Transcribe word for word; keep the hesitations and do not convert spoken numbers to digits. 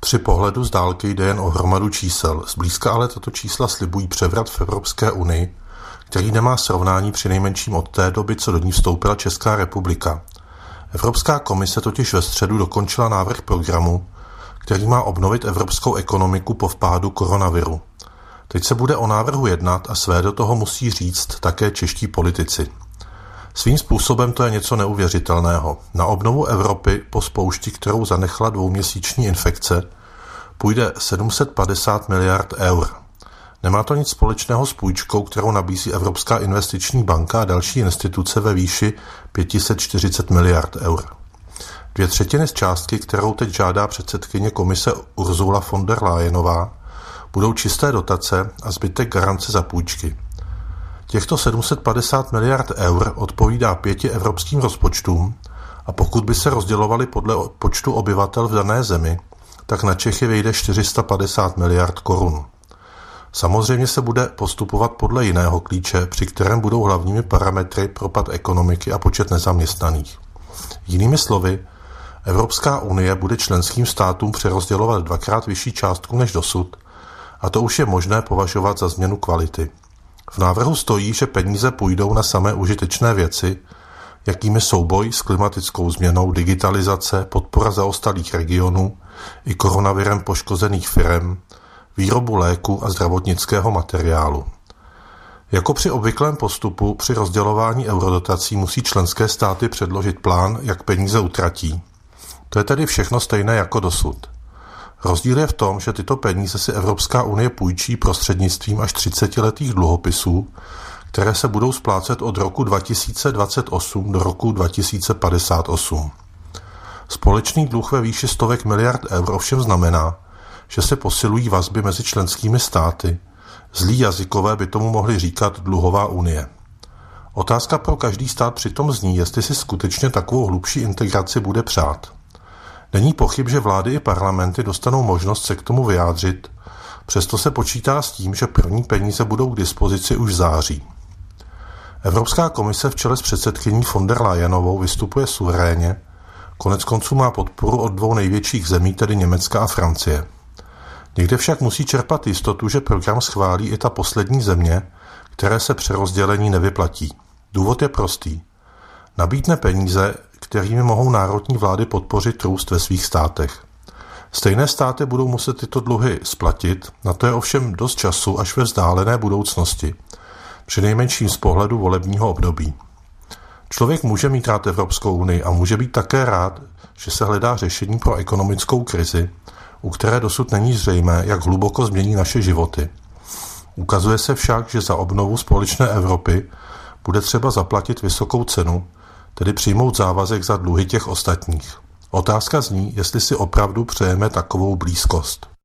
Při pohledu z dálky jde jen o hromadu čísel, zblízka ale tato čísla slibují převrat v Evropské unii, který nemá srovnání přinejmenším od té doby, co do ní vstoupila Česká republika. Evropská komise totiž ve středu dokončila návrh programu, který má obnovit evropskou ekonomiku po vpádu koronaviru. Teď se bude o návrhu jednat a své do toho musí říct také čeští politici. Svým způsobem to je něco neuvěřitelného. Na obnovu Evropy po spoušti, kterou zanechala dvouměsíční infekce, půjde sedm set padesát miliard eur. Nemá to nic společného s půjčkou, kterou nabízí Evropská investiční banka a další instituce ve výši pět set čtyřicet miliard eur. Dvě třetiny z částky, kterou teď žádá předsedkyně komise Ursula von der Leyenová, budou čisté dotace a zbytek garance za půjčky. Těchto sedm set padesát miliard eur odpovídá pěti evropským rozpočtům a pokud by se rozdělovaly podle počtu obyvatel v dané zemi, tak na Čechy vyjde čtyři sta padesát miliard korun. Samozřejmě se bude postupovat podle jiného klíče, při kterém budou hlavními parametry propad ekonomiky a počet nezaměstnaných. Jinými slovy, Evropská unie bude členským státům přerozdělovat dvakrát vyšší částku než dosud, a to už je možné považovat za změnu kvality. V návrhu stojí, že peníze půjdou na samé užitečné věci, jakými jsou boj s klimatickou změnou, digitalizace, podpora zaostalých regionů i koronavirem poškozených firem, výrobu léku a zdravotnického materiálu. Jako při obvyklém postupu při rozdělování eurodotací musí členské státy předložit plán, jak peníze utratí. To je tedy všechno stejné jako dosud. Rozdíl je v tom, že tyto peníze si Evropská unie půjčí prostřednictvím až třicetiletých dluhopisů, které se budou splácet od roku dva tisíce dvacet osm do roku dva tisíce padesát osm. Společný dluh ve výši stovek miliard eur ovšem znamená, že se posilují vazby mezi členskými státy. Zlí jazykové by tomu mohli říkat dluhová unie. Otázka pro každý stát přitom zní, jestli si skutečně takovou hlubší integraci bude přát. Není pochyb, že vlády i parlamenty dostanou možnost se k tomu vyjádřit, přesto se počítá s tím, že první peníze budou k dispozici už v září. Evropská komise v čele s předsedkyní von der Leyenovou vystupuje suverénně, konec konců má podporu od dvou největších zemí, tedy Německa a Francie. Někde však musí čerpat jistotu, že program schválí i ta poslední země, které se přerozdělení nevyplatí. Důvod je prostý. Nabídne peníze, kterými mohou národní vlády podpořit růst ve svých státech. Stejné státy budou muset tyto dluhy splatit, na to je ovšem dost času až ve vzdálené budoucnosti, přinejmenším z pohledu volebního období. Člověk může mít rád Evropskou unii a může být také rád, že se hledá řešení pro ekonomickou krizi, u které dosud není zřejmé, jak hluboko změní naše životy. Ukazuje se však, že za obnovu společné Evropy bude třeba zaplatit vysokou cenu, tedy přijmout závazek za dluhy těch ostatních. Otázka zní, jestli si opravdu přejeme takovou blízkost.